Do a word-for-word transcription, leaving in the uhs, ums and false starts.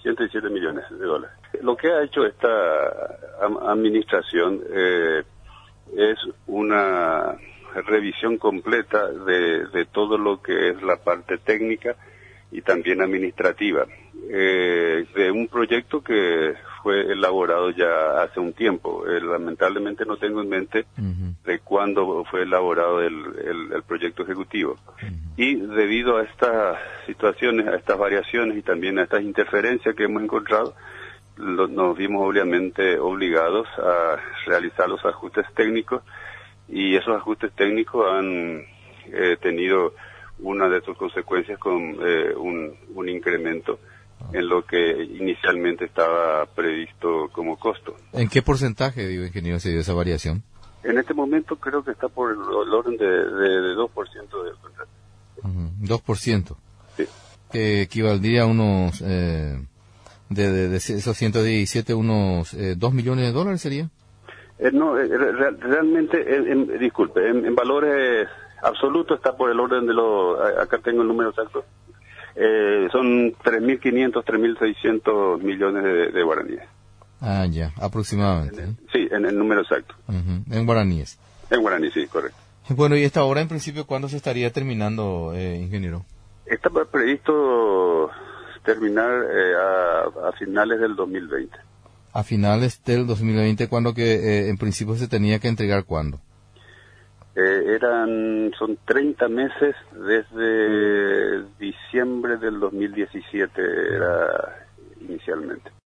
ciento diecisiete millones de dólares. Lo que ha hecho esta administración eh, es una revisión completa de, de todo lo que es la parte técnica y también administrativa, eh, de un proyecto que fue elaborado ya hace un tiempo. Eh, lamentablemente no tengo en mente uh-huh. de cuándo fue elaborado el, el, el proyecto ejecutivo. Uh-huh. Y debido a estas situaciones, a estas variaciones y también a estas interferencias que hemos encontrado, lo, nos vimos obviamente obligados a realizar los ajustes técnicos, y esos ajustes técnicos han eh, tenido una de sus consecuencias con eh, un, un incremento en lo que inicialmente estaba previsto como costo. ¿En qué porcentaje, digo, ingeniero, se dio esa variación? En este momento creo que está por el, el orden de, de, de dos por ciento del contrato. Uh-huh. dos por ciento. Sí. Que equivaldría a unos, eh, de, de, de esos ciento diecisiete, unos eh, dos millones de dólares, ¿sería? Eh, no, eh, re, realmente, en, en, disculpe, en, en valores absolutos está por el orden de los, acá tengo el número exacto, eh, son tres mil quinientos, tres mil seiscientos millones de, de guaraníes. Ah, ya, aproximadamente. En el, sí, en el número exacto. Uh-huh. En guaraníes. En guaraní, sí, correcto. Bueno, ¿y esta obra en principio cuándo se estaría terminando, eh, ingeniero? Está previsto terminar eh, a, a finales del dos mil veinte. A finales del dos mil veinte, ¿cuándo que eh, en principio se tenía que entregar cuándo? Eh, eran, son treinta meses desde diciembre del dos mil diecisiete, era inicialmente.